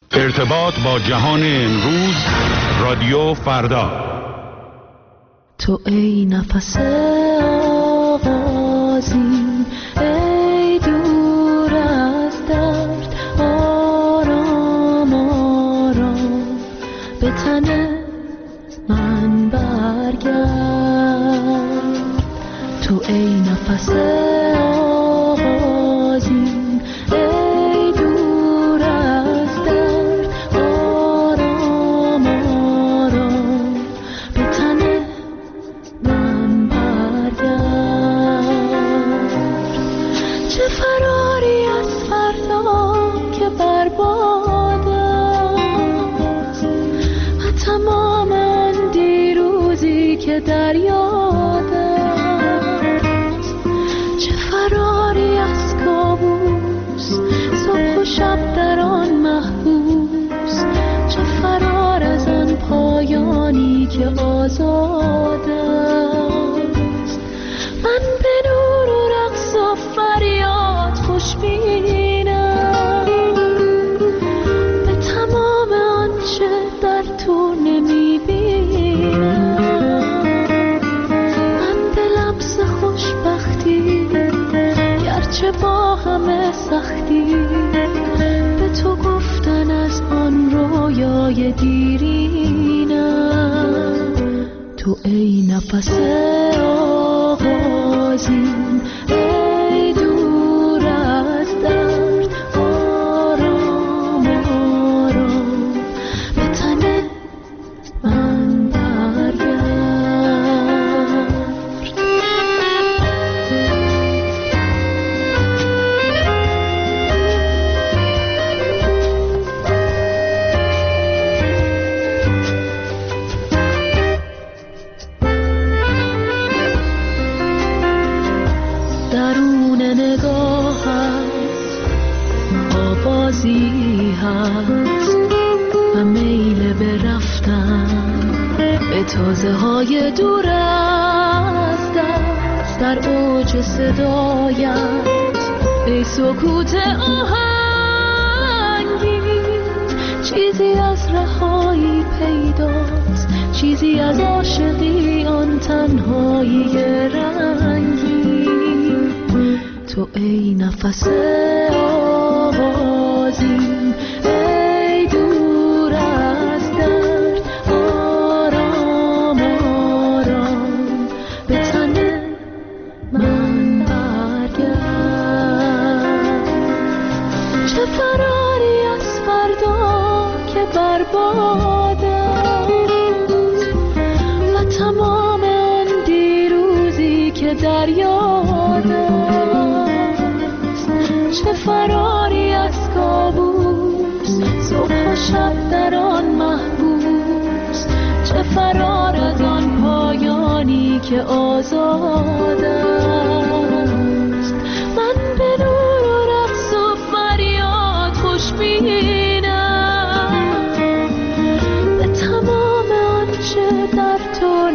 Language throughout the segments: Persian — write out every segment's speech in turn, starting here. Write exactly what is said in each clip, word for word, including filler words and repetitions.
ارتباط با جهان امروز، رادیو فردا. تو ای نفس آغازین، ای دور از درد، آرام آرام به تن من برگرد. تو ای نفس آغازین، ای دور از درد، آرام آرام به تن من برگرد. چه فراری از فردا که برباد است و تمام آن دیروزی که در یاد است. چه فراری از کابوس، صبح و شب در آن محبوس. چه فرار از آن پایانی که آزاد است. من به نور و رقص و فریاد خوشبینم، به تمام آنچه در تو نمیبینم. من به لمس خوشبختی، گرچه با همه سختی، به تو گفتن از آن رویای دیرینم. تو ای نفس آغازین، ای دور از درد، آرام آرام به تن من برگرد. درون نگاهت آوازی هست و میل به رفتن به تازه های دور از دست. در اوج صدایت ای سکوت آهنگین، چیزی از رهایی پیداست، چیزی از عاشقی آن تنهایی رنگین. تو ای نفس آغازین، ای دور از درد، آرام آرام به تن من برگرد. چه فراری از فردا که برباد است و تمام آن دیروزی که در یاد است. چه فراری از کابوس، صبح و شب در آن محبوس. چه فرار از آن پایانی که آزاد است. من به نور و رقص و فریاد خوشبینم، به تمام آنچه در تو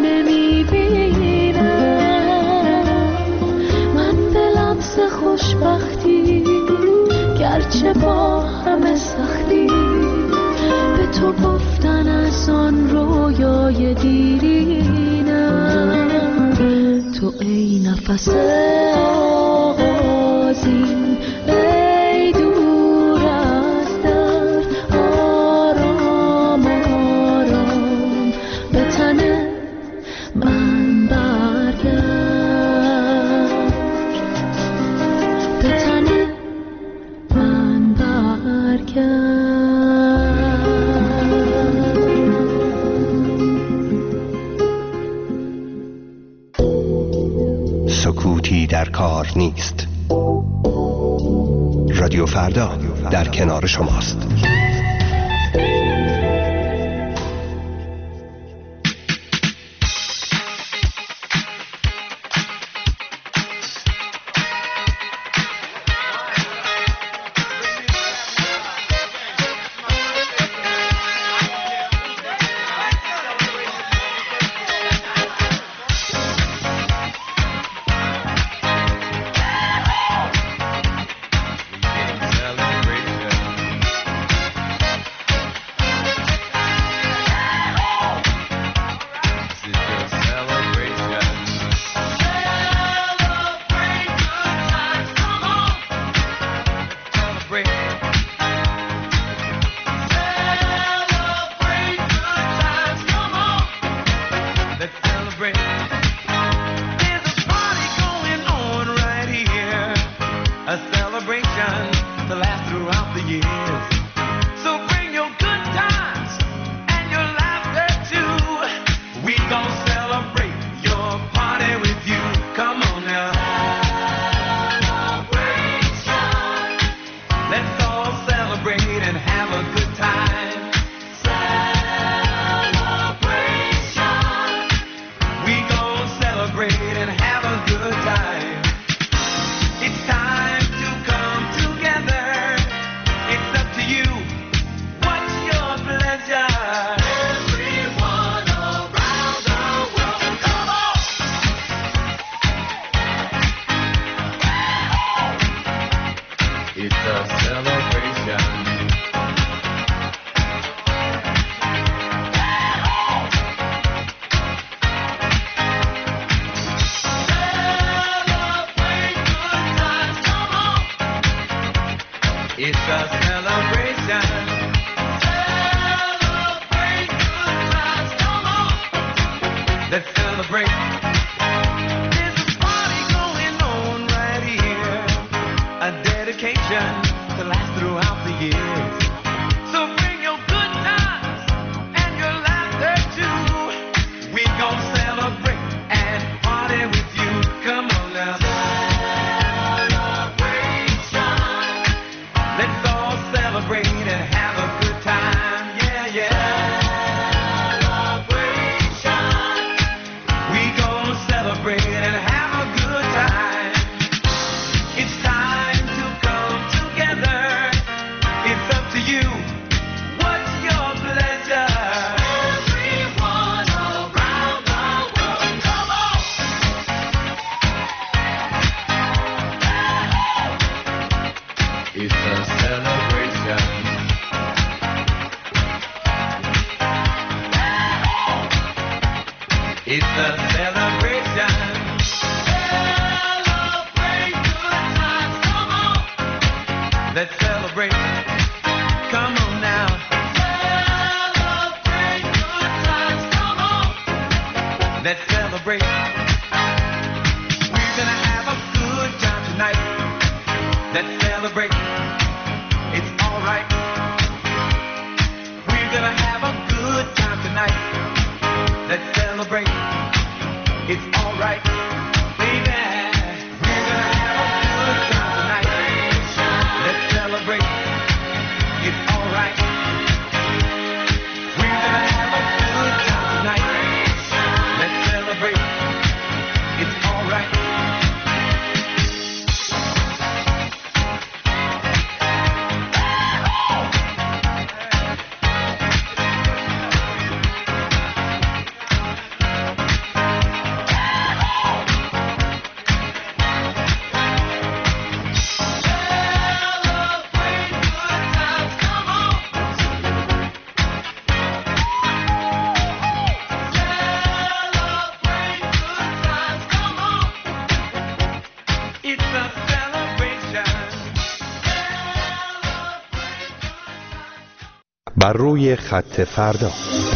نمیبینم. من به لمس خوشبختی، گرچه با همه سختی، به تو گفتن از آن رویای دیرینم. تو ای نفس آغازین، ای دور از درد، آرام آرام به تن من برگرد. به تن من برگرد. سکوتی در کار نیست. رادیو فردا در کنار شماست. Let's celebrate. There's a party going on right here, a dedication to last throughout the years. So bring your good times and your laughter too. We gon' celebrate and party with you. Come on now. Celebration. Let's all celebrate and have a good time. Yeah, yeah. Celebrate and have a good time. It's time to come together. It's up to you. What's your pleasure? Everyone around the world, come on. It's a celebration. It's a celebration. Celebrate good times, come on. Let's celebrate. Come on now. Celebrate good times, come on. Let's celebrate. We're gonna have a good time tonight. Let's celebrate. It's alright. We're gonna have a good time tonight. Let's celebrate. It's alright, baby. We're gonna have a good time tonight. Let's celebrate. It's alright. We're gonna have a good time tonight. Let's celebrate. It's alright. بر روی خط فردا.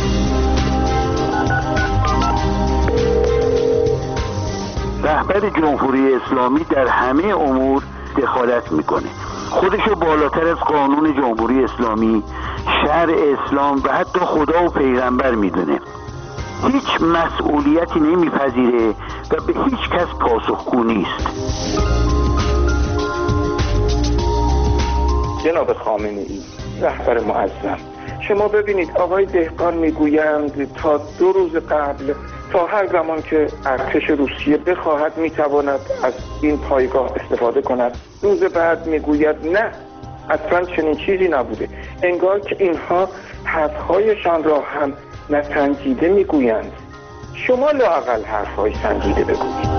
رهبر جمهوری اسلامی در همه امور دخالت میکنه، خودشو بالاتر از قانون جمهوری اسلامی، شرع اسلام و حتی خدا و پیغمبر میدونه. هیچ مسئولیتی نمیپذیره و به هیچ کس پاسخگو نیست. جناب خامنه ای رهبر معظم، شما ببینید آقای دهقان میگویند تا دو روز قبل، تا هر زمان که ارتش روسیه بخواهد میتواند از این پایگاه استفاده کند. روز بعد میگوید نه، اصلا چنین چیزی نبوده. انگار که اینها حرفهایشان را هم نسنجیده میگویند. شما لااقل حرفهای سنجیده بگویید.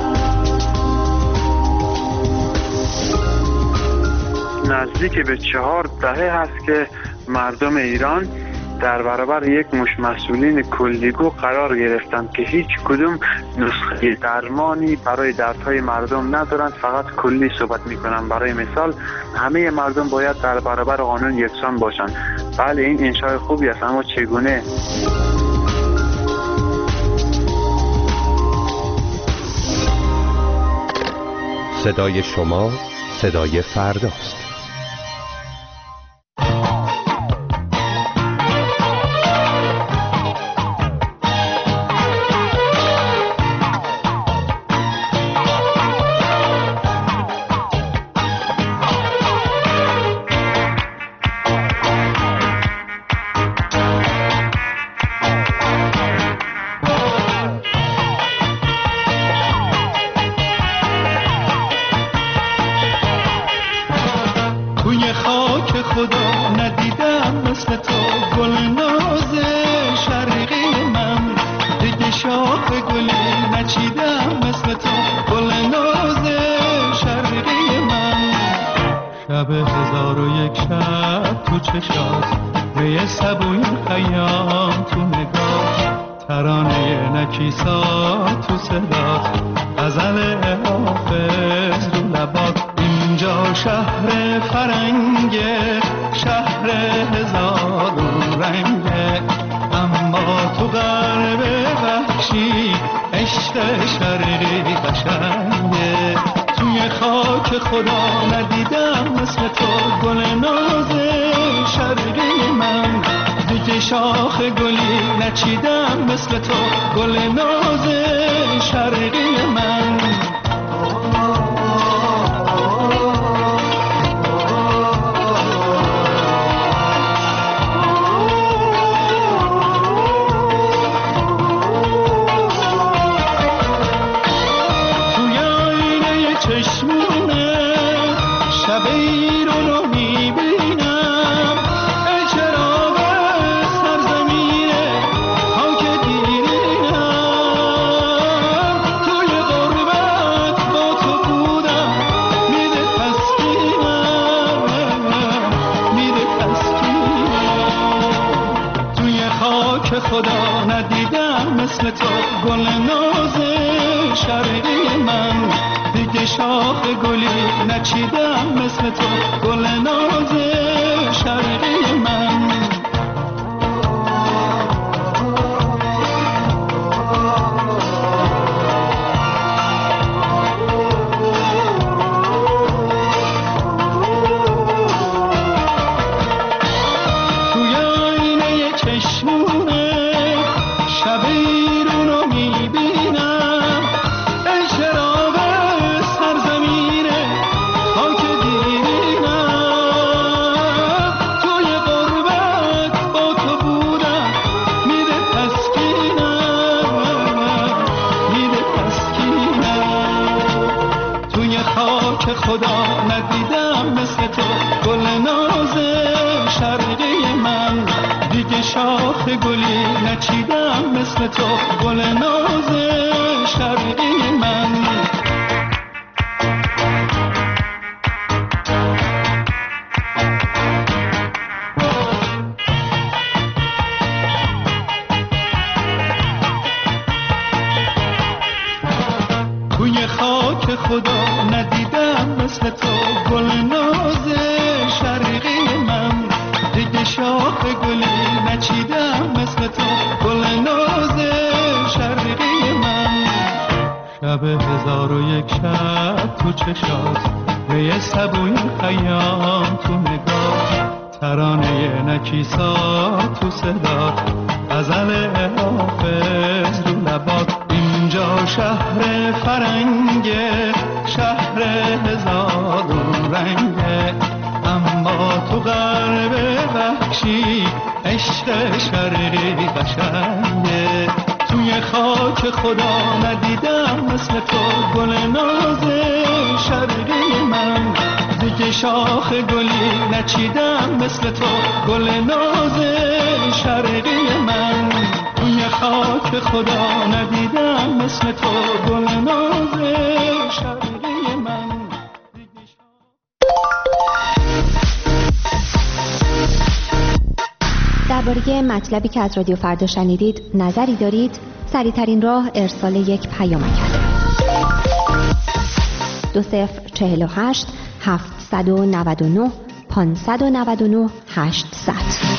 نزدیک به چهار دهه هست که مردم ایران در برابر یک مش مسئولین کلیگو قرار گرفتند که هیچ کدوم نسخه درمانی برای دردهای مردم ندارند، فقط کلی صحبت میکنند. برای مثال همه مردم باید در برابر قانون یکسان باشند. بله این انشای خوبی است، اما چگونه؟ صدای شما صدای فرداست. شهر فرنگ، شهر عشق شرقی قشنگه، توی خاک خدا ندیدم مثل تو گل ناز شرقی من، دیگه شاخ گلی نچیدم مثل تو گل ناز شرقی من. خدا ندیدم مثل تو گل ناز شرقی من، دیگه شاخ گلی نچیدم مثل تو گل ناز شرقی من. خدا ندیدم مثل تو گل ناز شرقی من، دیگه شاخ گلی نچیدم مثل تو گل ناز شرقی من. توی خاک خدا ندیدم مثل تو گل ناز شرقی من، دیگه شاخ گلی نچیدم مثل تو گل ناز شرقی من. شب هزار و یک شب تو چشات، یه سبوی خیام تو نگاه، ترانه نکیسا تو صدا، غزل حافظ رو لبات. اینجا شهر فرنگه، شهر هزار رنگه، اما تو غرب وحشی عشق شرقی قشنگه. توی خاک خدا ندیدم مثل تو گل ناز شرقی من، دیگه شاخ گلی نچیدم مثل تو گل ناز شرقی من. توی خاک خدا ندیدم مثل تو گل ناز شرقی من. درباره مطلبی که از رادیو فردا شنیدید نظری دارید؟ سریع‌ترین راه ارسال یک پیامک است. دو صفر چهل و هشت هفتصد و نود و نه پانصد و نود و نه هشتصد.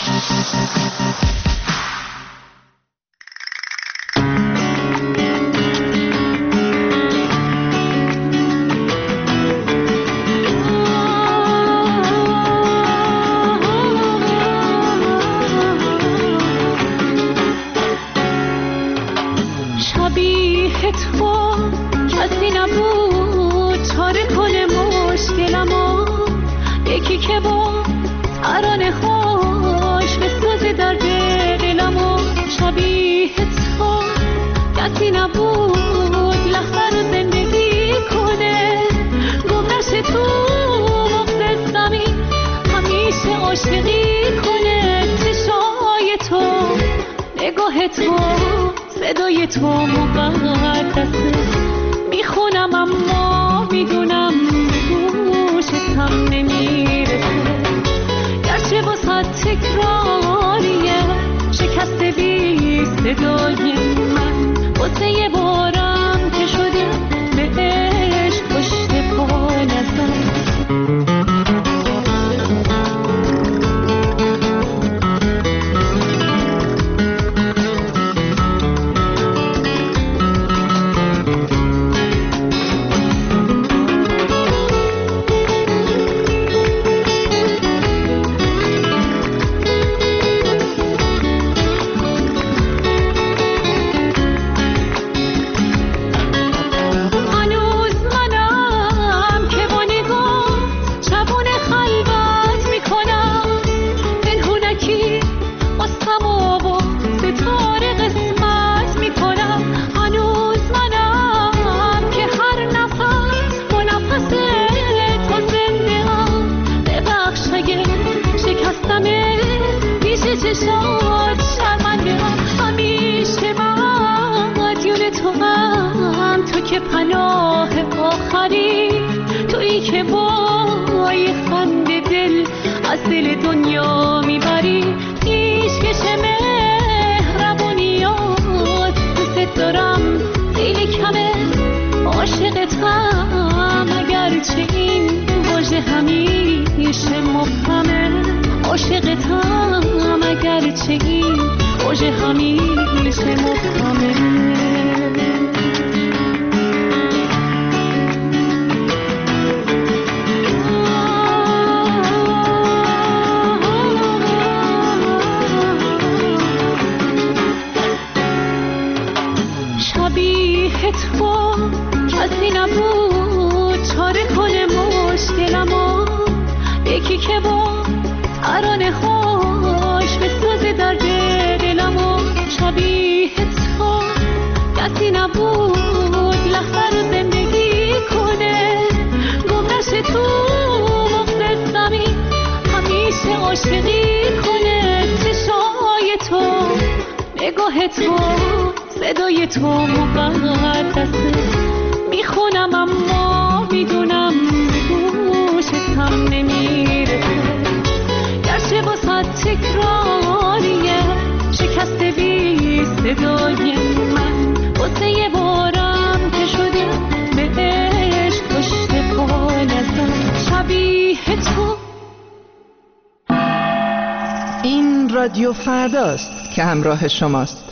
تو صدای تو مقدسه، میخونم اما میدونم گوشتم نمیرسه، گرچه واسه تکراریه شکست بی صدای من، واسه یه بارم که شده بهش پشت پا نزن. همیشه مبهمه، عاشقتم اگر چه این اوج همیشه مبهمه. شبیه تو کسی نبود چاره کنه مشکلمو، یکی که با ترانه هاش بسازه درد دلمو. شبیه تو کسی نبود لحظه رو زندگی کنه، گمرش تو مغز زمین همیشه عاشقی کنه. چشای تو، نگاه تو، صدای تو مقدسه، میخونم اما میدونم گوشتم نمیرسه. گرچه با صد تکراریه شکست بی صدای من، واسه یه بارم که شده به عشق پشت پا نزن. شبیه تو. این رادیو فرداست که همراه شماست.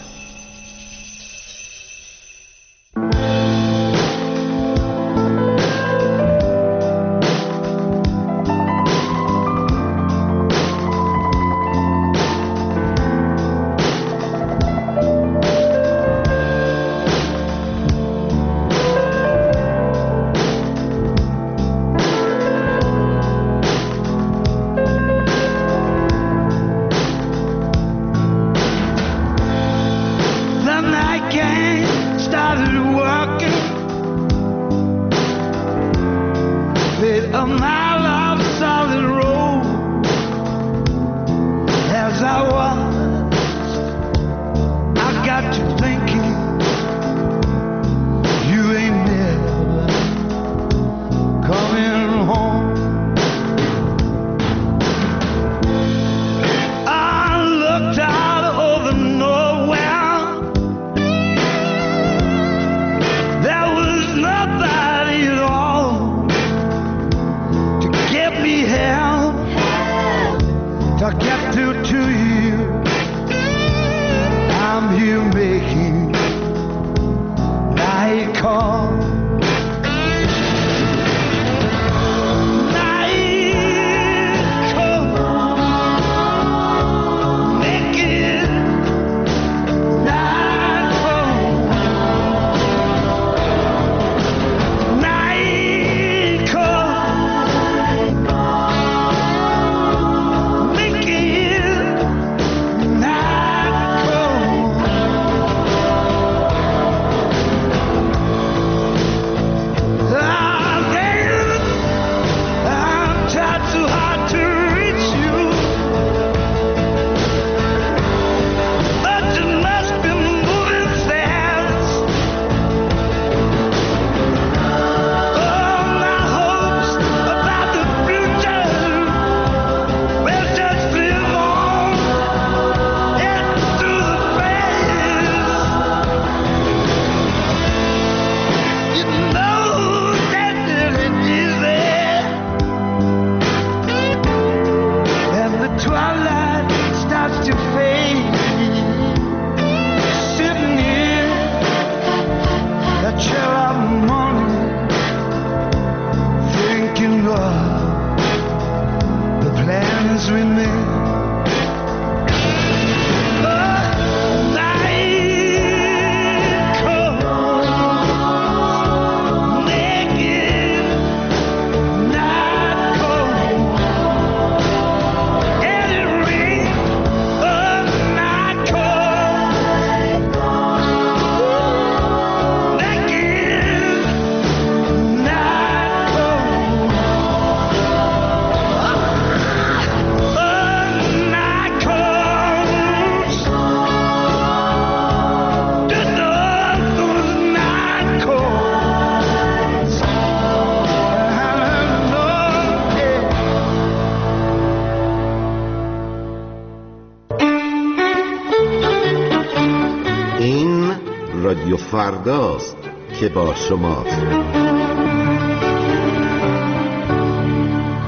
رادیو فرداست که با شماست.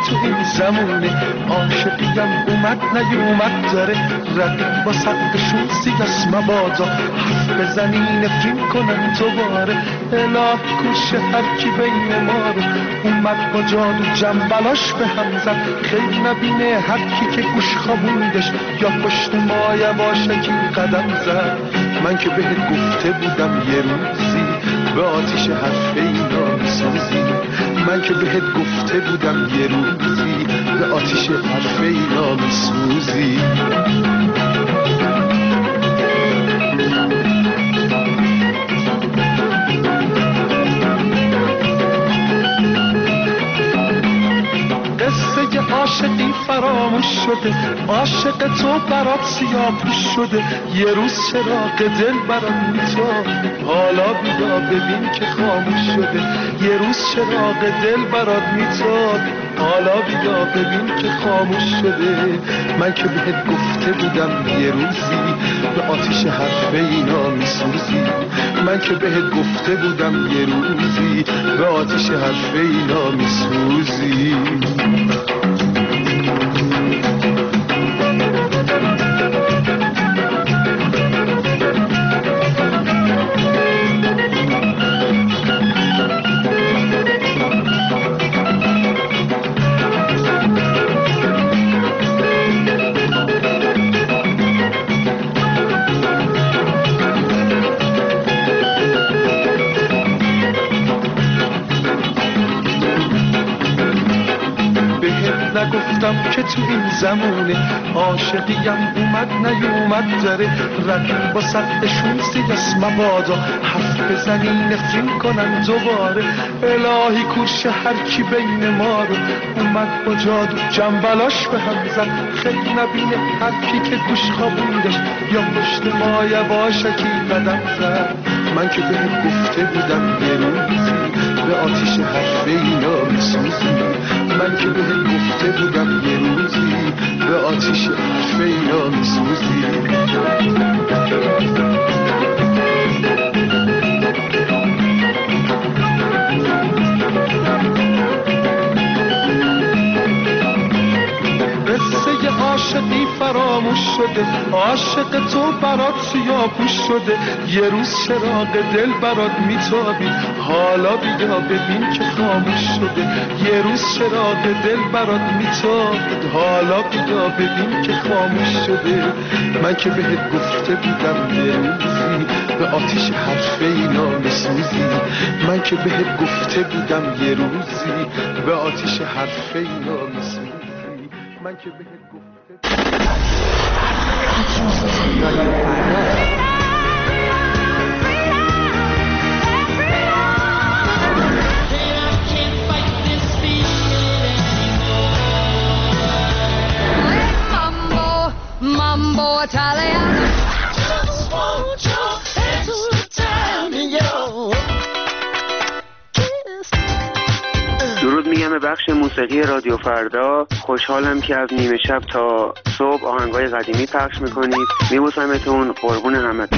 تو این زمونه عاشقیم اومد نیومد داره رقیب با سقفشون سیاس مبادا حرف بزنی نفرین کنن دوباره اله کوش هر کی بین ما رو اومد با جادو جنبلاش به هم زد خیلی نبینه هر کی که گوش خوابوندش یا پشت ما یواشکی قدم زد من که بهت گفته بودم یه روزی به آتیش حرف اینا میسوزی من که بهت گفته بودم یه روزی به آتیش حرف اینا میسوزی عاشقی فراموش شده عاشق تو برات سیاپوش شده یه روز چراغ دل برات میتاب حالا بیا ببین که خاموش شده یه روز چراغ دل برات میتاب حالا بیا ببین که خاموش شده من که بهت گفته بودم یه روزی به آتیش حرف اینا میسوزی من که بهت گفته بودم یه روزی به آتیش حرف اینا میسوزی نگفتم که تو این زمونه عاشقیم اومد نیومد داره رقیب با سقفشون سیاس مبادا حرف بزنی نفرین کنن دوباره الهی کورش هر کی بین ما رو اومد با جادو جنبلاش به هم زد خیلی نبینه هر کی که گوش خوابوندش یا پشت ما یواشکی قدم زد من که بهت گفته بودم یه روزی به آتیش حرف اینا میسوزی من که بهت گفته بودم یه روزی به آتیش حرف اینا میسوزی عاشقی فراموش شده عاشق تو برات سیاپوش شده یه روز چراغ دل برات میتابی حالا بیا ببین که خاموش شده یه روز چراغ دل برات میتابید حالا بیا ببین که خاموش شده من که بهت گفته بودم یه روزی به آتیش حرف اینا میسوزی من که بهت گفته بودم یه روزی به آتیش حرف اینا میسوزی من که بهت گفته Mambo Italiano. درود میگم به بخش موسیقی رادیو فردا. خوشحالم که از نیمه شب تا صبح آهنگای قدیمی پخش میکنید. میبوسمتون، قربون همتون.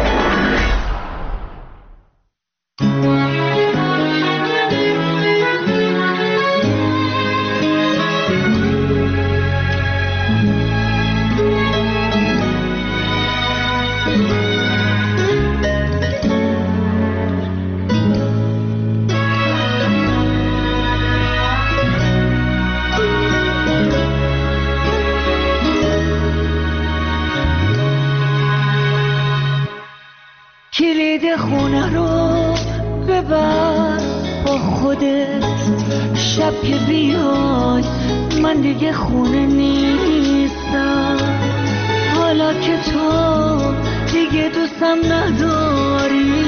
کلید خونه رو ببر با خودت، شب که بیای من دیگه خونه نیستم. حالا که تو دیگه دوستم نداری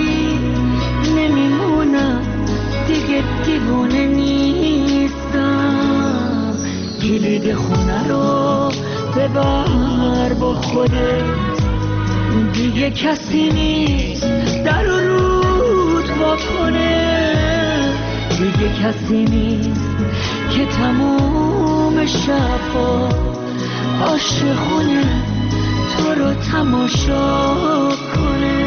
نمیمونم، دیگه دیوونه نیستم. کلید خونه رو ببر با خودت، دیگه کسی نیست در و رود وا کنه، دیگه کسی نیست که تموم شبا عاشقونه تو رو تماشا کنه.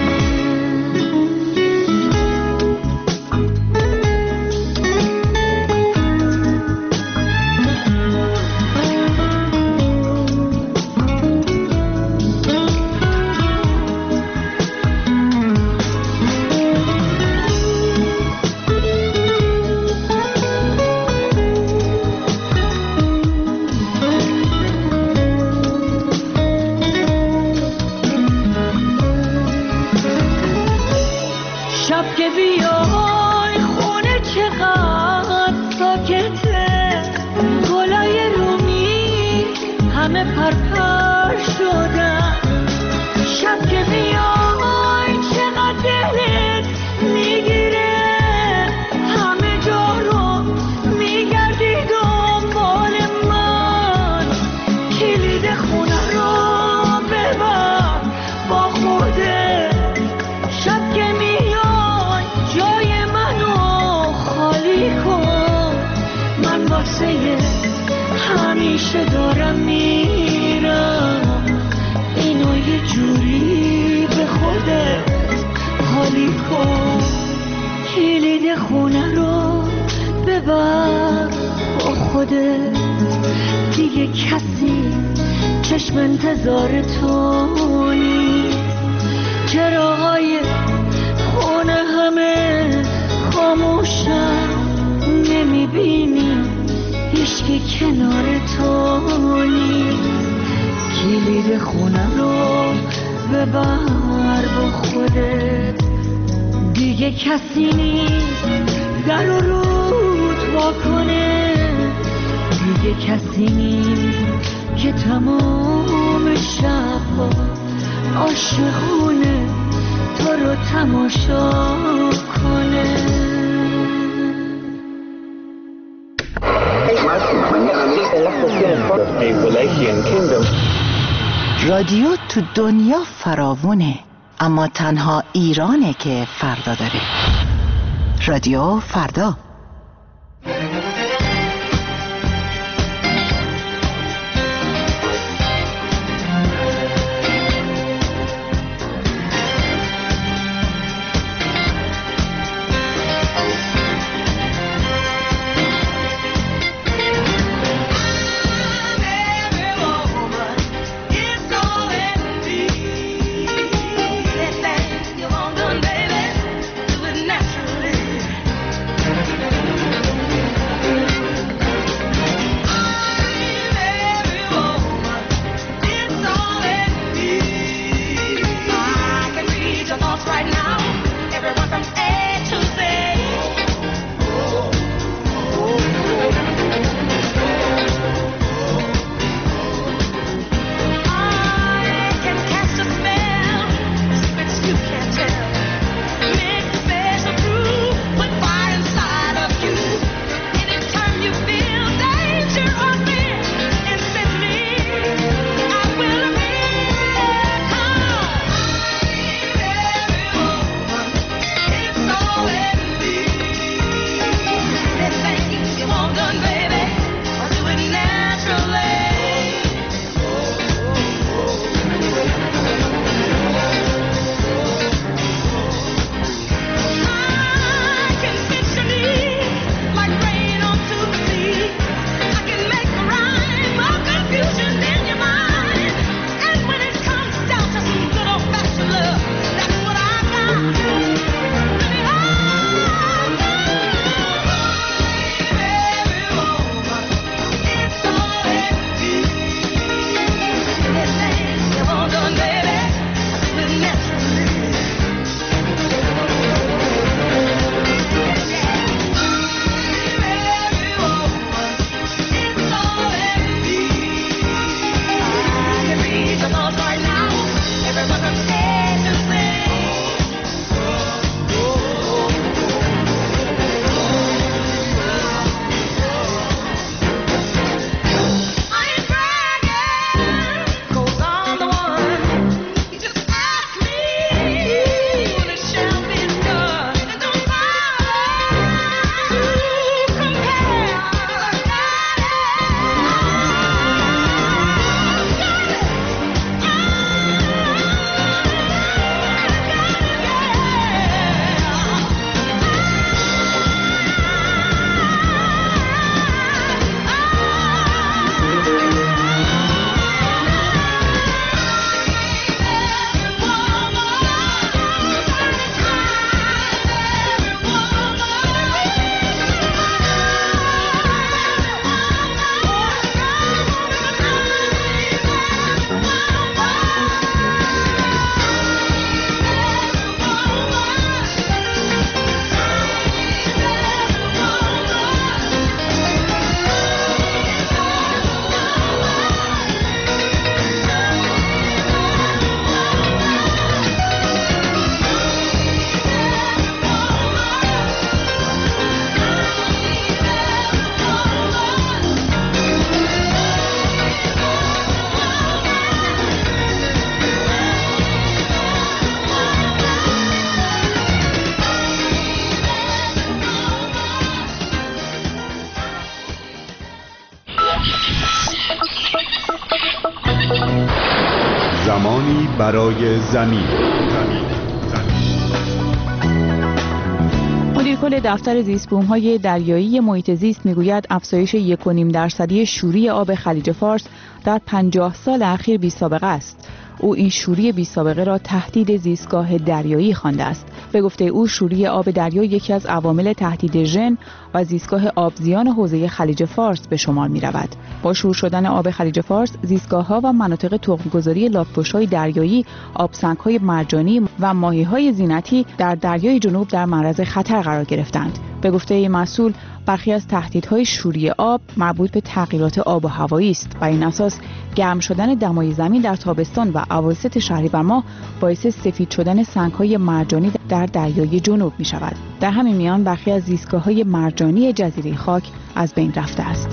همیشه دارم میرم اینو یه جوری به خودت حالی کن کلید خونه رو ببر با خودت دیگه کسی چشم انتظار تو نیست چراغای خونه همه خاموشن نمیبینی هیچکی کنار تو نیست کلید خونه رو ببر با خودت دیگه کسی نیست در و رود واکنه دیگه کسی نیست که تمام شبها عاشقونه تو رو تماشا کنه رادیو تو دنیا فراوونه اما تنها ایرانه که فردا داره رادیو فردا برای زمین. مدیر کل دفتر زیست‌بوم‌های دریایی محیط زیست میگوید افزایش یک و نیم درصدی شوری آب خلیج فارس در پنجاه سال اخیر بی سابقه است. او این شوری بی سابقه را تهدید زیستگاه دریایی خوانده است. به گفته او شوری آب دریا یکی از عوامل تهدید ژن و زیستگاه آبزیان حوزه خلیج فارس به شمار می رود. با شور شدن آب خلیج فارس، زیستگاه‌ها و مناطق تخم‌گذاری لاک‌پشت‌های دریایی، آبسنگ‌های مرجانی و ماهی‌های زینتی در دریای جنوب در معرض خطر قرار گرفتند. به گفته مسئول، برخی از تهدیدهای شوری آب مربوط به تغییرات آب و هوایی است و این اساس گرم شدن دمای زمین در تابستان و اواسط شهریور ماه باعث سفید شدن سنگ‌های مرجانی در دریای جنوب می شود. در همین میان برخی از زیستگاه‌های مرجانی جزیره خاک از بین رفته است.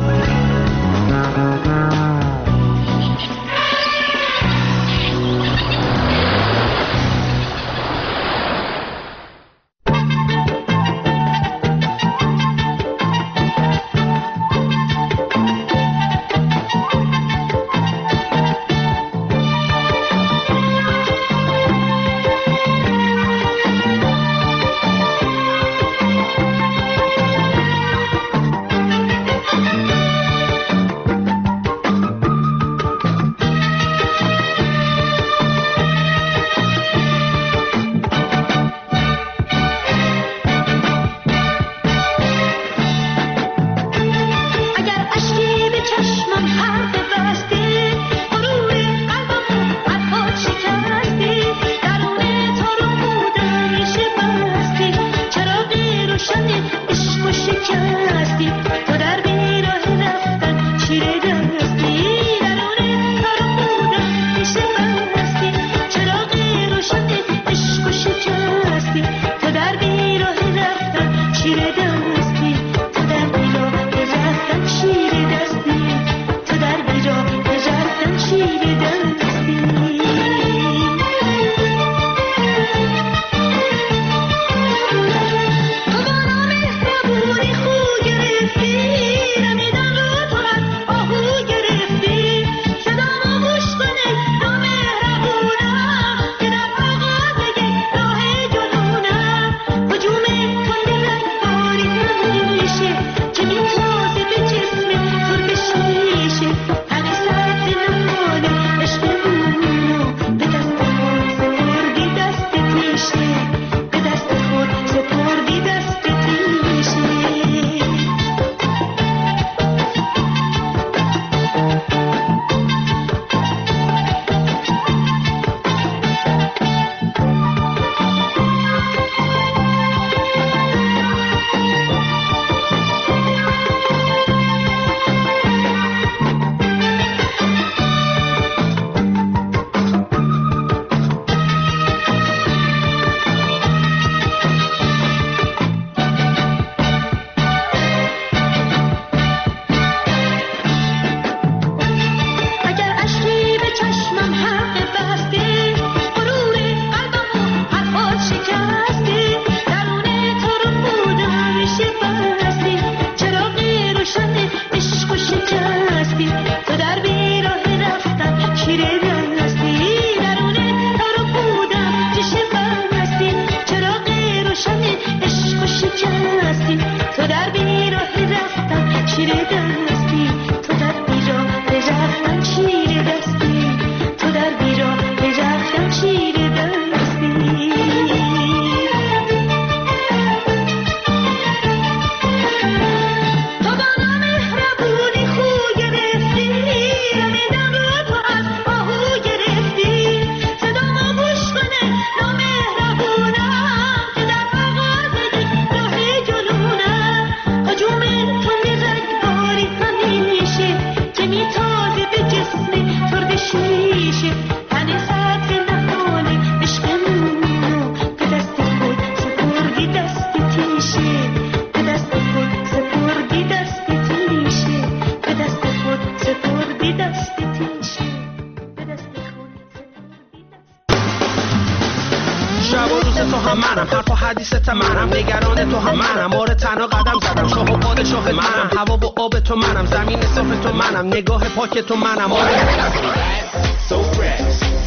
تو هم منم، حرف و حدیثت منم، نگران تو هم منم، آره تنها قدم زدم، شاه و پادشاه منم، هوا و آب تو منم، زمین صاف تو منم، نگاه پاک تو منم، آره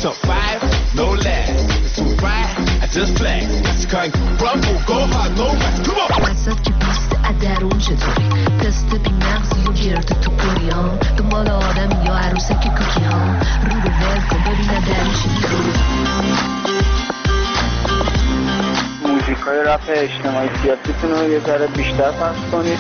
top five, no less. It's too bright, I just flex. That's kind bravo, go hard, no rest. Come on. وسط که بیست درون چطوری تست بی مغزی و گرد تو پریان دنبال آدم یا عروسه که کوکی ها رو رو ول کن ببینه دری چی میخوری. موزیکای رپ اجتماعی سیاسیتون رو یه ذره بیشتر پخش کنید.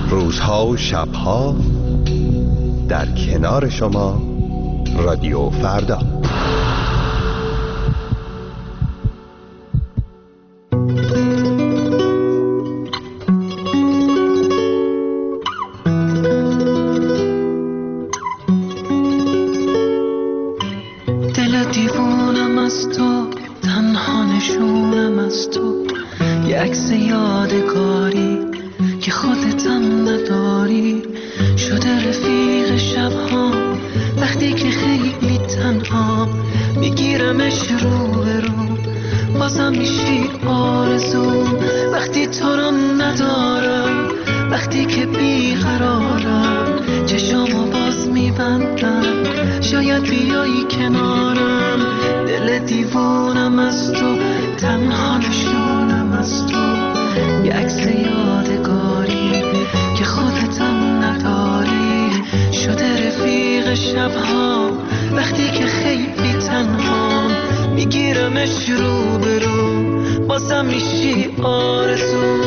روزها و شبها در کنار شما رادیو فردا. دل دیوونم از تو، تنها نشونم از تو، یه عکس یادگاری که خودتم نداری، شده رفیق شبها وقتی که خیلی تنها، میگیرمش رو به رو بازم میشی آرزو، وقتی تو رو ندارم، وقتی که بیقرارم، چشامو باز میبندم، شاید بیایی کنارم. دل دیوونم از تو، تنها نشونم از تو، یه عکس یادگاری که خودتم نداری، شده رفیق شبها وقتی که خیلی تنها، میگیرمش رو به رو بازم میشی آرزو.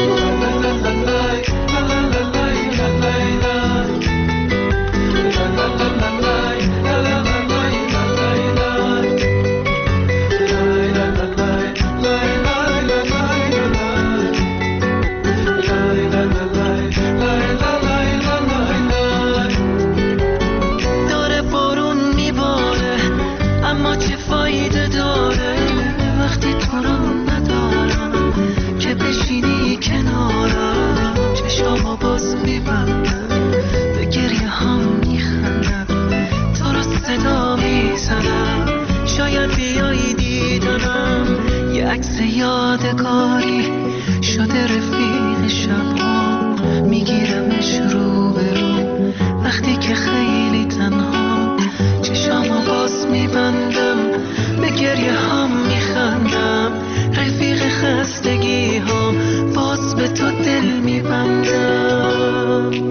عکس یادگاری شده رفیق شبها، میگیرمش رو به رو وقتی که خیلی تنها، چشامو باز میبندم، به گریه هم میخندم، رفیق خستگی هم باز به تو دل میبندم.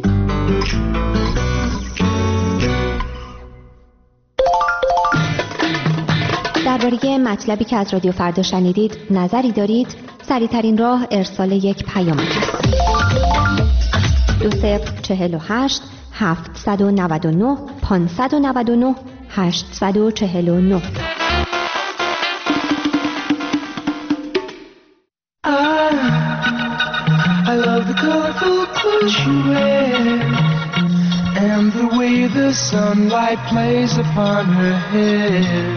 درباره مطلبی که از رادیو فردا شنیدید نظری دارید؟ سریع‌ترین راه ارسال یک پیامک است. دو صفر چهل و هشت هفتصد و نود و نه پانصد و نود و نه هشتصد و چهل و نه. I love the colorful clothes you wear and the way the sunlight plays upon her hair.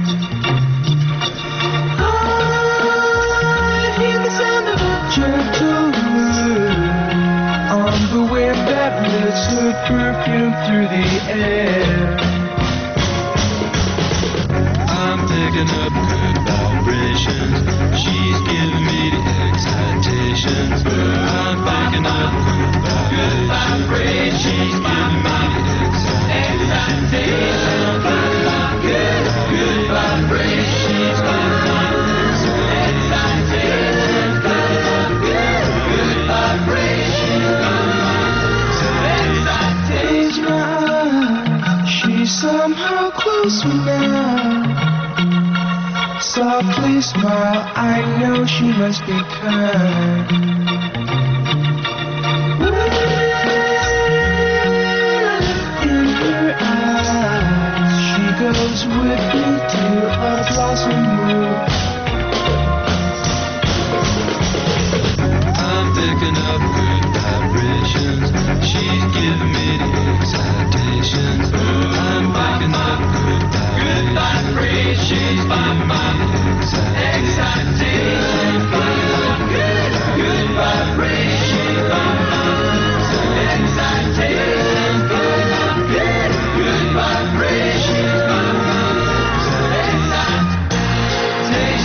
Gentle word on the wind that lifts her perfume through the air. I'm picking up good vibrations. She's giving me the excitations. I'm picking up good vibrations. She's giving me the excitations. Good, good vibrations. She's giving me the excitations. She's somehow closer now. Softly smile, I know she must be kind. In her eyes, she goes with me to a blossom room. I'm picking up good vibrations. She's giving me the excitations. I'm picking up good vibrations. She's giving me the excitations. Good, good vibrations. Excitations. Good, good vibrations. Excitations.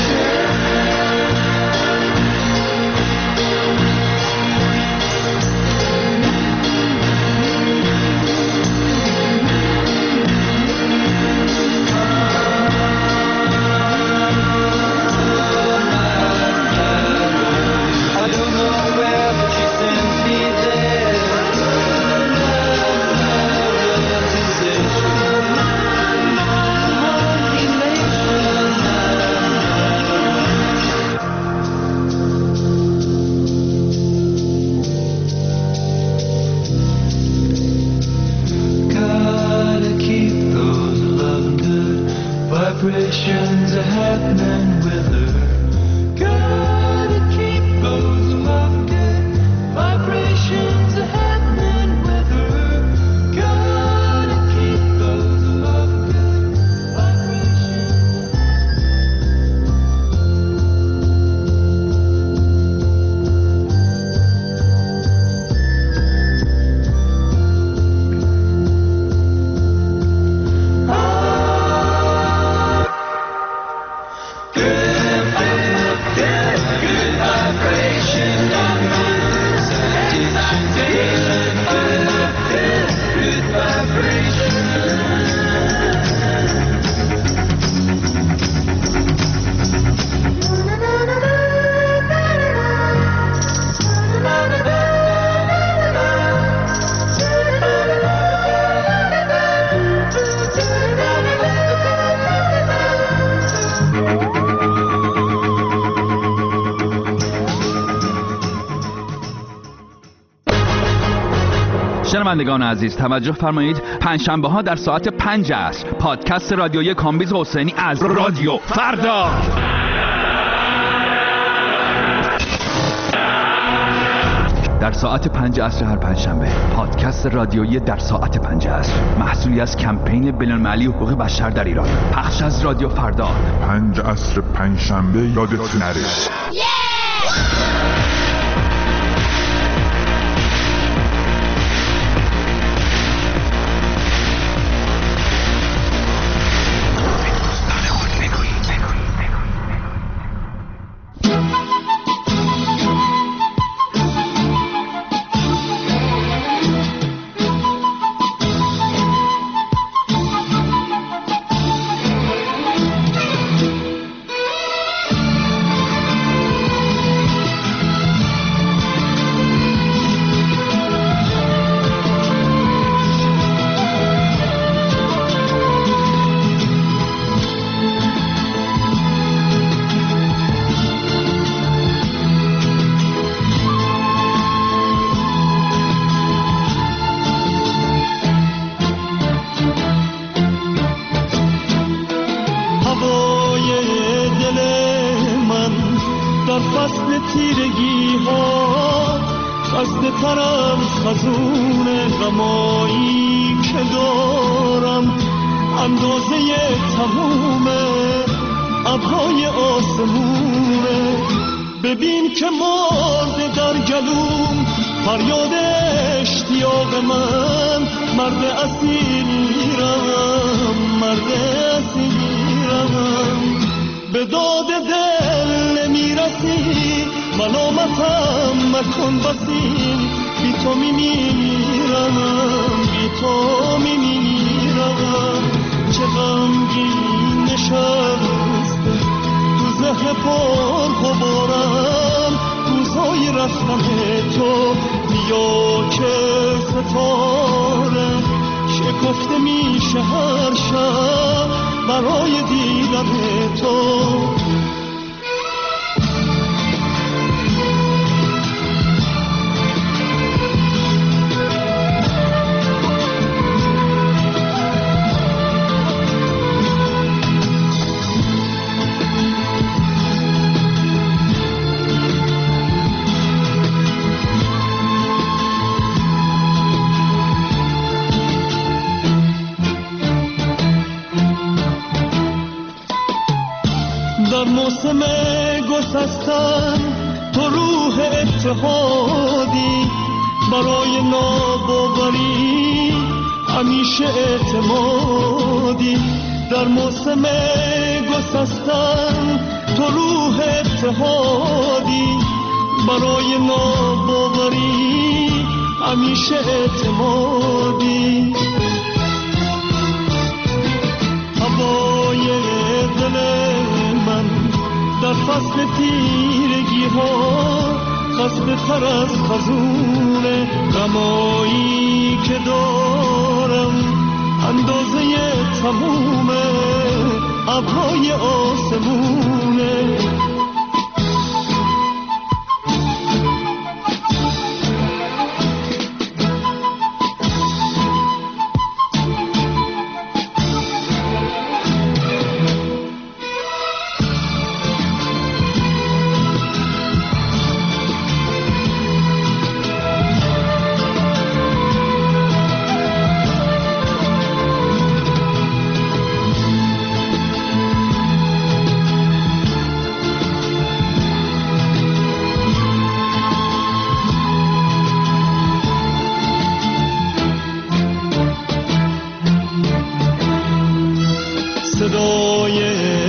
شنوندگان عزیز توجه فرمایید، پنجشنبه ها در ساعت پنج عصر پادکست رادیویی کامبیز حسینی از رادیو فردا. در ساعت پنج عصر هر پنجشنبه پادکست رادیویی در ساعت پنج عصر، محصولی از کمپین بین‌المللی حقوق بشر در ایران، پخش از رادیو فردا. پنج عصر پنجشنبه یادت نره. ببین که مرده در گلوم فریاد اشتیاق من، مرد اسیرم، مرد اسیرم، به داد دل نمیرسی، ملامتم مکن بسی، بی تو میمیرم، بی تو میمیرم، چه غمگین نشسته ذهن پر غبارم، روزای رفتن تو بیا که ستاره شکفته میشه هر شب برای دیدن تو. موسم گسستن تو روح اتحادی، برای ناباوری همیشه اعتمادی. در موسم گسستن تو روح اتحادی، برای ناباوری همیشه اعتمادی. هوای دل من در فصل تیرگی ها خسته تر از خزون، غمایی که دارم اندازه تموم ابرهای آسمونه. صدای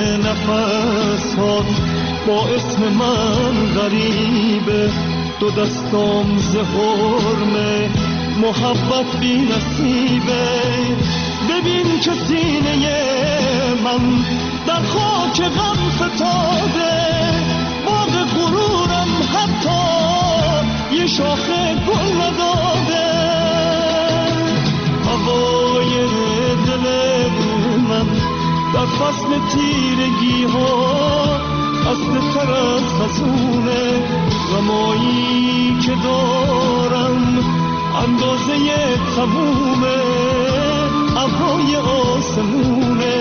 نفسات با اسم من غریبه، دو دستام ز حرمه محبت بی نصیبه. ببین که سینه من در خاک غم فتاده، باغ غرورم حتی یه شاخه گل نداده. هوای دل من در فصل تیرگی ها خسته تر از خزونه، غمایی که دارم اندازه تمومه ابرای آسمونه